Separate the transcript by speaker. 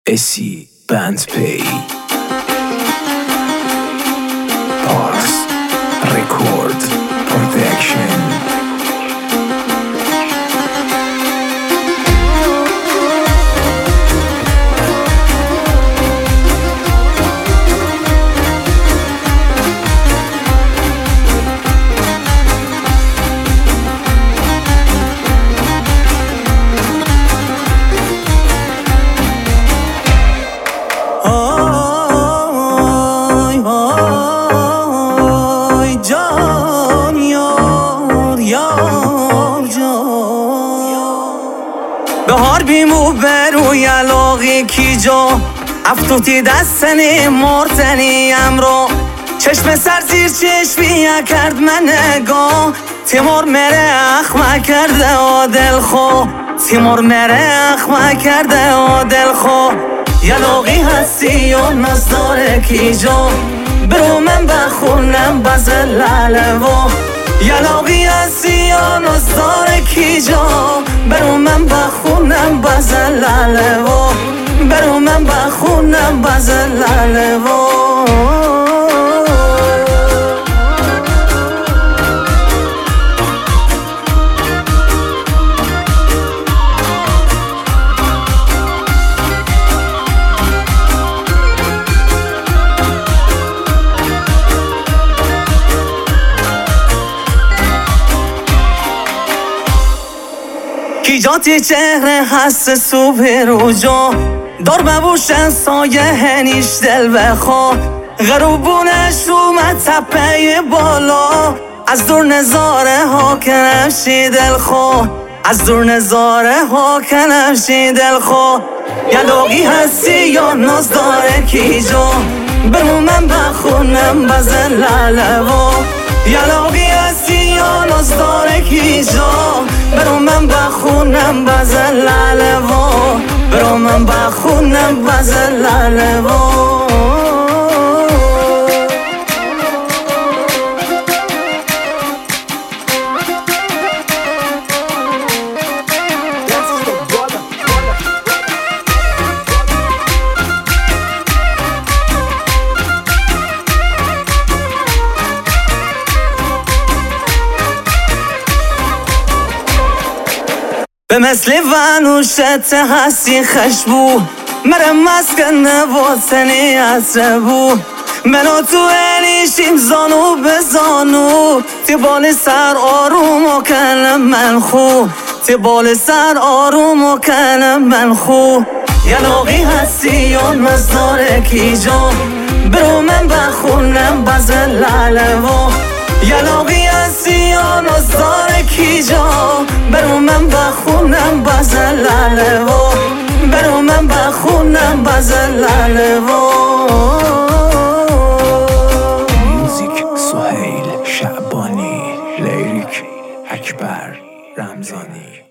Speaker 1: اسی بند پی پارس رکورد پروڈکشن.
Speaker 2: بهار بیمو بروی علاقی کی جا افتوتی دستنی مرتنی امرو چشم سر زیر چشمی کرد من نگاه تیمور مره اخمه کرده و دل خو تیمور مره اخمه کرده و دل خو یلاقی هستی و نزداره کی جا برو من بخونم بزل لالوو یلاقی هستی و نزداره کی جا برو من بخونم بزل لالوو برو من بخونم بزل لالوو. کی جاتی چهره هست صبح روجا دار ببوشن سایه هنیش دل بخوا غروبونش اومد تپه بالا از دور نظاره ها کنمشی دل خوا از دور نظاره ها کنمشی دل خوا یلاقی هستی یا ناز داره کی جا برو من بخونم بزن لالوو یلاقی هستی یا ناز داره کی جا برو من بخونم بزن لالوو برو من بخونم بزن لالوو. به مثل ونوشت هستی خشبو مرم مسکن واسنی عصربو منو تو انیشیم زانو به زانو تی بال سر آروم و کنم من خو تی بال سر آروم و کنم من خو یلاقی هستی و نزداره کی جا برو من بخونم بزن لالوو یلاقی هستی و نزداره کی جا برو من بخونم بزن لالوو برو من بخونم بزن لالوو.
Speaker 1: موزیک سهیل شعبانی، لیریک اکبر رمضانی.